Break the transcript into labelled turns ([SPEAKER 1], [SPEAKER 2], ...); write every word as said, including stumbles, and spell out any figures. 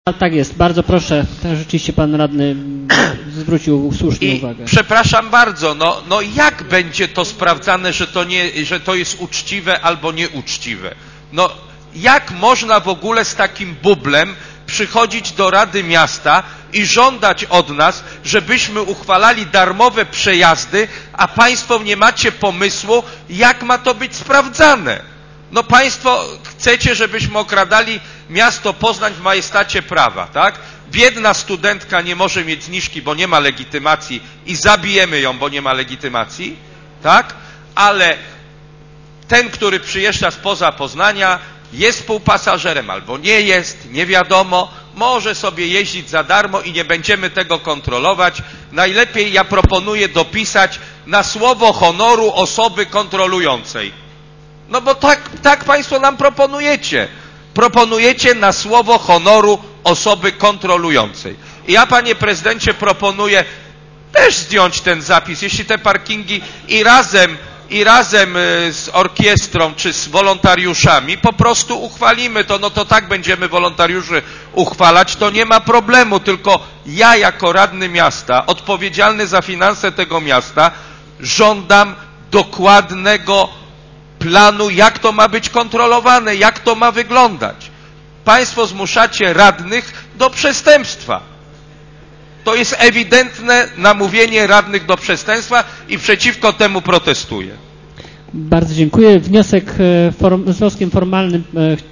[SPEAKER 1] A tak jest, bardzo proszę, tak rzeczywiście pan radny zwrócił słusznie
[SPEAKER 2] I
[SPEAKER 1] uwagę.
[SPEAKER 2] Przepraszam bardzo, no, no jak będzie to sprawdzane, że to, nie, że to jest uczciwe albo nieuczciwe? No jak można w ogóle z takim bublem przychodzić do Rady Miasta i żądać od nas, żebyśmy uchwalali darmowe przejazdy, a państwo nie macie pomysłu, jak ma to być sprawdzane? No państwo chcecie, żebyśmy okradali miasto Poznań w majestacie prawa, tak? Biedna studentka nie może mieć zniżki, bo nie ma legitymacji i zabijemy ją, bo nie ma legitymacji, tak? Ale ten, który przyjeżdża spoza Poznania, jest współpasażerem albo nie jest, nie wiadomo, może sobie jeździć za darmo i nie będziemy tego kontrolować. Najlepiej ja proponuję dopisać na słowo honoru osoby kontrolującej. No bo tak, tak państwo nam proponujecie. Proponujecie na słowo honoru osoby kontrolującej. I ja, panie prezydencie, proponuję też zdjąć ten zapis, jeśli te parkingi i razem, i razem z orkiestrą czy z wolontariuszami po prostu uchwalimy to, no to tak będziemy wolontariuszy uchwalać, to nie ma problemu, tylko ja jako radny miasta, odpowiedzialny za finanse tego miasta, żądam dokładnego planu, jak to ma być kontrolowane, jak to ma wyglądać. Państwo zmuszacie radnych do przestępstwa. To jest ewidentne namówienie radnych do przestępstwa i przeciwko temu protestuję.
[SPEAKER 1] Bardzo dziękuję. Wniosek form, z wnioskiem formalnym